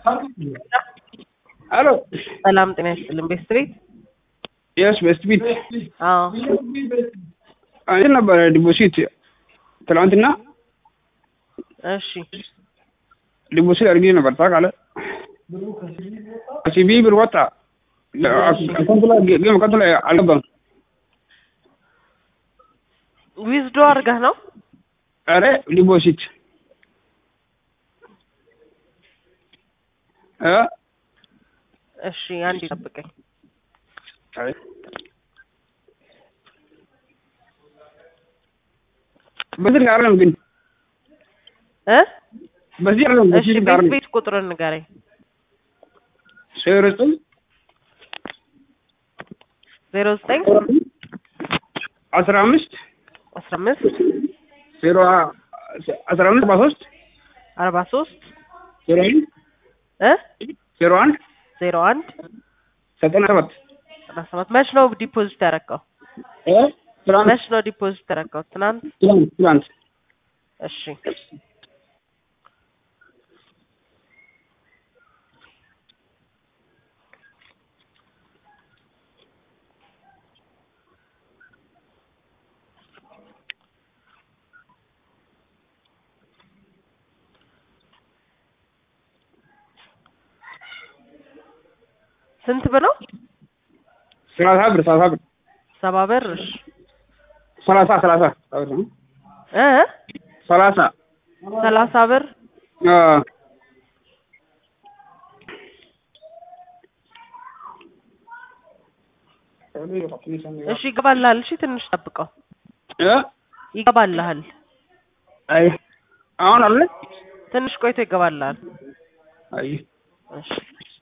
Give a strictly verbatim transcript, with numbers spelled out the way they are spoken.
الو ሰላም ጤና ይስጥልን ቤስት ቤት يس بيست بيت አዎ እኔ ነበር ዲፖዚት ትላንትና እሺ ዲፖዚት አድርጌ ነበር ታውቃለህ ሲቢ ብር ወጣ አካውንት ላይ ግን አካውንት ላይ አልገባም ዊዝድሮ አድርገህ ነው ኧረ ዲፖዚት እ እሺ አንዴ ጠብቀኝ አይ በዚህ ጋር ነው ግን እ በዚህ ጋር ነው እሺ ቤት ቤት ቁጥሩን ንገረኝ ዜሮ ዘጠኝ ዜሮ ዘጠኝ አስራ አምስት አስራ አምስት ዜሮ አስራ አምስት አርባ ሶስት አርባ ሶስት ዜሮ አንድ እ ዜሮ አንድ ዜሮ አንድ ዘጠና ሰባት ዘጠና ሰባት መች ነው ዲፖዚት ያደረገው እ ትናንት መች ነው ዲፖዚት ያደረገው ትናንት ትናንት ትናንት እሺ ስንት ብር ነው ሰላሳ ብር ሰላሳ ብር ሰባ ብር እሺ ሰላሳ ሰላሳ እ ሰላሳ ሰላሳ ብር አ እሺ ይገባልሃል እሺ ትንሽ ጠብቀው እ ይገባልሃል አይ አሁን አለ ትንሽ ቆይቶ ይገባልሃል አይ እሺ